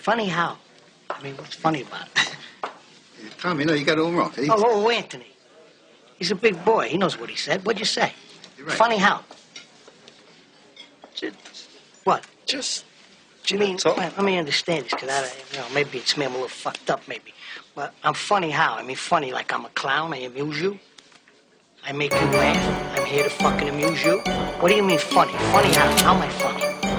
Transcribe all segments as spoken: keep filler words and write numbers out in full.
Funny how? I mean, what's funny about it? Tommy, no, you got it all wrong. He... Oh, oh, Anthony. He's a big boy. He knows what he said. What'd you say? You're right. Funny how? Just, What? just, You mean, so? well, let me understand this, because I, you know, maybe it's me, I'm a little fucked up, maybe. But I'm funny how? I mean, funny like I'm a clown, I amuse you? I make you laugh? I'm here to fucking amuse you? What do you mean funny? Funny how? How am I funny?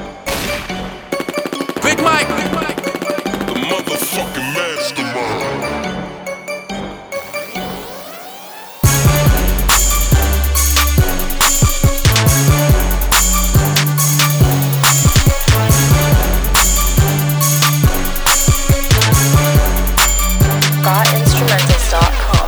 Big Mike! Big Mike! The motherfucking mastermind. got instrumentals dot com.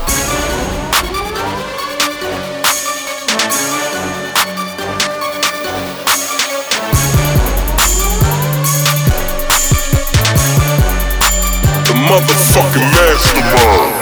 The motherfucking mastermind.